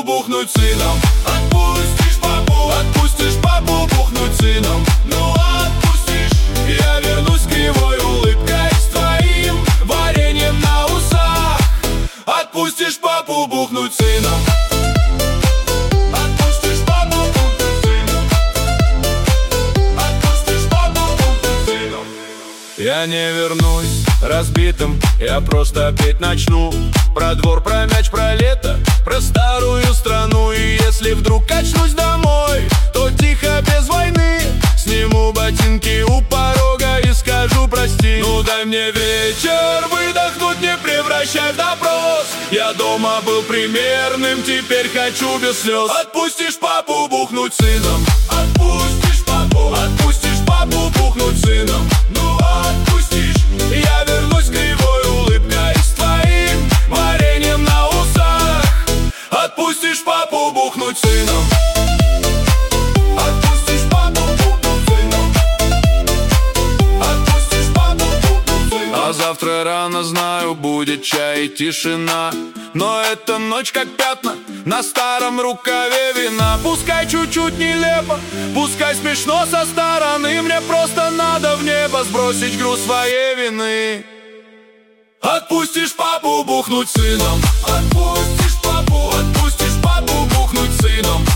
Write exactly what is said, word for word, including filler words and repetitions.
бухнуть сыном. Отпустишь папу, отпустишь папу бухнуть сыном. Ну отпустишь, я вернусь с кривой улыбкой, с твоим вареньем на усах. Отпустишь папу бухнуть сыном. Отпустишь папу бухнуть сыном. Отпустишь папу бухнуть сыном. Я не вернусь разбитым, я просто петь начну про двор, про мяч, про лето, про старую страну. И если вдруг качнусь домой, то тихо, без войны, сниму ботинки у порога и скажу прости. Ну дай мне вечер выдохнуть, не превращай в допрос. Я дома был примерным, теперь хочу без слез. Отпустишь папу бухнуть сыном. Отпустишь папу, отпустишь папу бухнуть сыном. Ну отпустишь, я вернусь с кривой улыбкой, с твоим вареньем на усах. Отпустишь папу бухнуть сыном. Отпустишь папу бухнуть сыном. Отпустишь папу бухнуть сыном. А завтра рано, знаю, будет чай и тишина, но эта ночь как пятна на старом рукаве вина. Пускай чуть-чуть нелепо, пускай смешно со стороны, мне просто надо в небо сбросить груз своей вины. Отпустишь папу бухнуть сыном. Отпустишь папу, отпустишь папу бухнуть сыном.